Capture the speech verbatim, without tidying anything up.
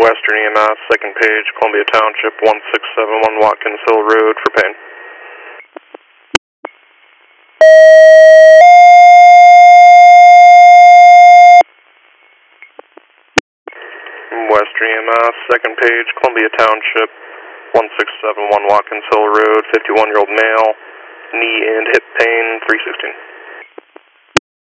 Western E M S, second page, Columbia Township, one six seven one Watkins Hill Road for pain. Western E M S, second page, Columbia Township, one six seven one Watkins Hill Road, fifty-one-year-old male, knee and hip pain, three sixteen.